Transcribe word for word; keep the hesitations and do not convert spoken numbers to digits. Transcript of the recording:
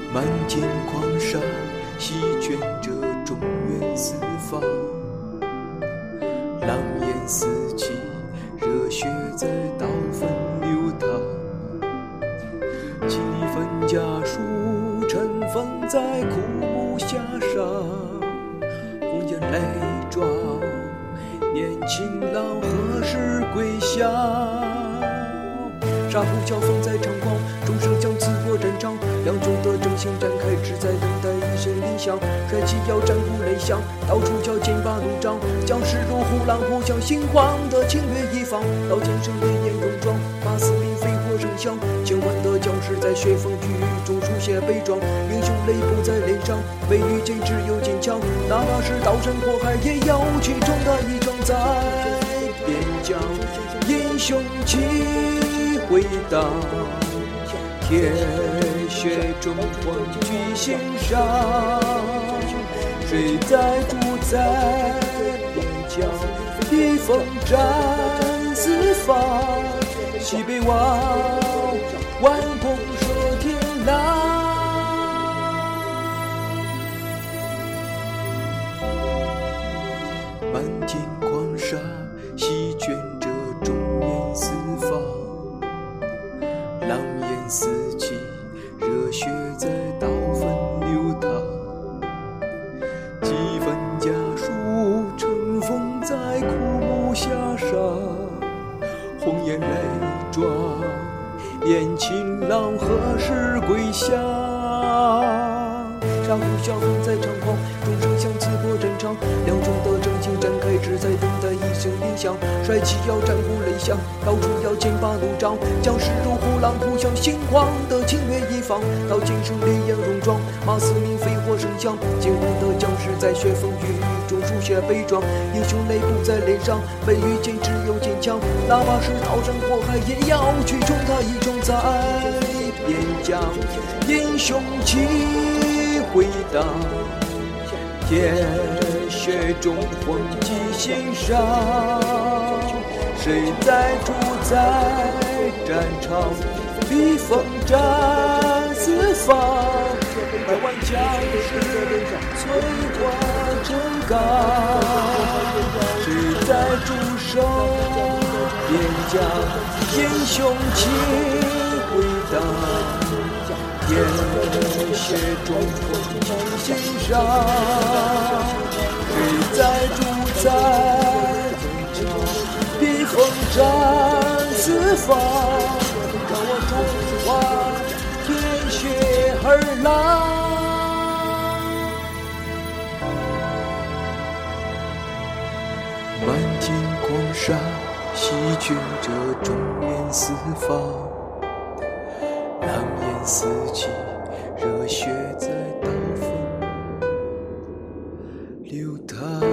漫天狂沙席卷着中原四方，狼烟四起，热血在刀锋流淌，几分家书尘封在枯木下上，红颜泪妆，年轻老何时归乡？沙呼啸风在长狂，众生将刺破战场，两种的正行展开，只在等待一声铃响。帅气要战鼓擂响，到处叫剑拔弩张，将士如虎狼扑向心慌的侵略一方。刀剑声烈焰戎装，马嘶鸣飞火声响，千万的将士在血风雨中书写悲壮，英雄泪不在脸上，为遇见只有坚强，哪怕是刀山火海，也要去冲他一场。在边疆，英雄气回荡，铁血中魂举心上，谁在主宰边疆？披风战四方，西北望，万弓射天狼。漫天狂沙席卷着中原四方，狼烟四起，热血在刀锋流淌，几分家书尘封在枯木下上，红颜泪妆，年轻郎何时归乡？沙呼啸风在长狂，众生相刺破战场，两种的正行展开，只在等待一声铃响。帅气要战鼓擂响，到处要剑拔弩张，将士如虎狼扑向心慌的侵略一方。刀剑声烈焰戎装，马嘶鸣飞火声响，坚固的将士在血风雨中书写悲壮，英雄泪不在脸上，为遇见只有坚强，哪怕是刀山火海，也要去冲他一冲。在边疆，英雄气回荡，铁血中魂记心上，谁在主宰战场？披风战四方，百万将士摧华成钢，谁在驻守边疆？英雄气回荡，铁血中魂记心上，谁在主宰战场？披风战四方，让我中华铁血儿郎。漫天狂沙席卷着中原四方，狼烟四起，热血在刀锋流淌。